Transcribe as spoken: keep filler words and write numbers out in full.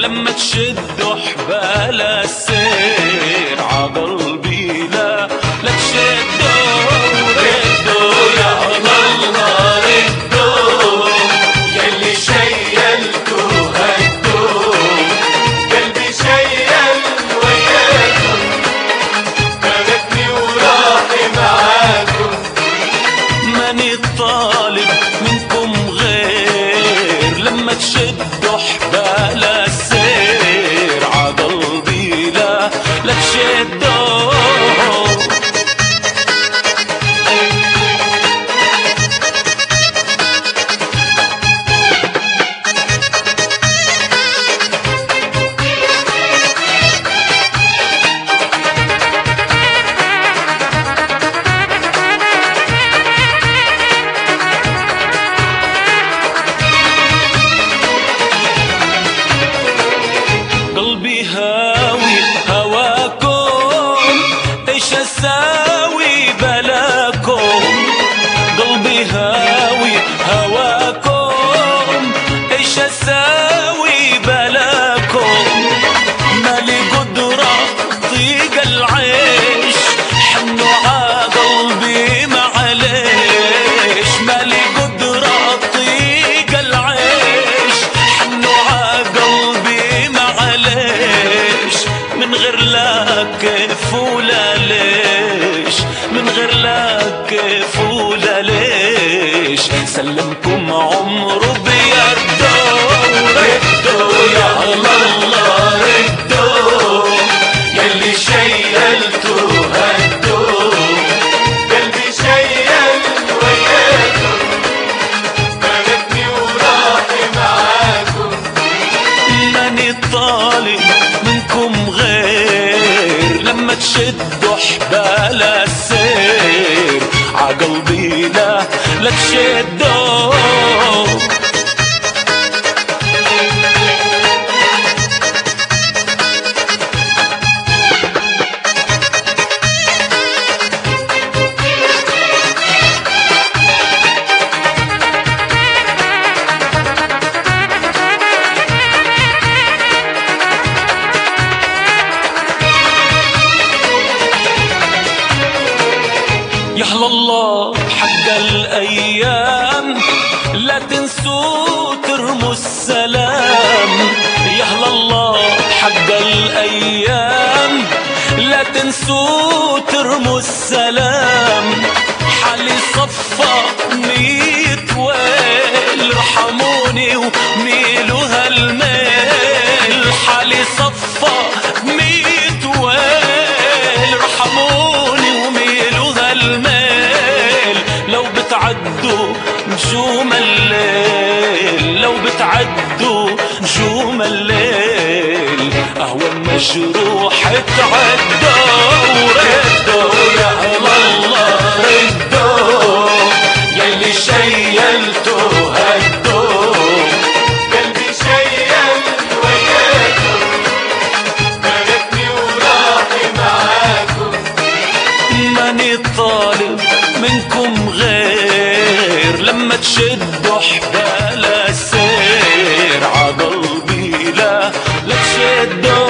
لما تشدوا حبال السير عقلبي لا لا تشدوا ردوا يا الله ردوا يلي شيلتوا هدوا قلبي شيل وياكم تركني وراحي معاكم ماني طالب منكم غير لما تشدوا حبال السير عقلبي لا لا تشدوا قلبي هاوي هواكم ايش اساوي بلاكم قلبي هاوي هواكم ايش اساوي بلاكم مالي قدرة ضيق العيش حنوا عقلبي معليش مالي قدرة ضيق العيش حنوا عقلبي معليش من غير لا كيف ولا ليش من غير لا كيف ولا ليش سلمكم عمره بيده ردوا يا الله ردوا يلي شيلتوا هدوا قلبي شيل وياكم تركني وراحي معاكم ماني طالب منكم غير لما تشدوا حبال السير عقلبي لا لا تشدوا يا هلا الله حق الأيام لا تنسوا ترموا السلام يا هلا الله حق الأيام لا تنسوا ترموا السلام حالي صفى ميت ويل ارحموني وميلوا هالميل حالي صفى ميت ويل ارحموني وميلوا هالميل لو بتعدوا نجوم الليل لو بتعدوا نجوم الليل اهون مجروح تعدوا ردوا يا الله ردوا يلي شيلتوا هدوا قلبي شيل وياكم تركني وراحي معاكم ماني طالب منكم غير لما تشدوا حبال السير عقلبي لا لا تشدوا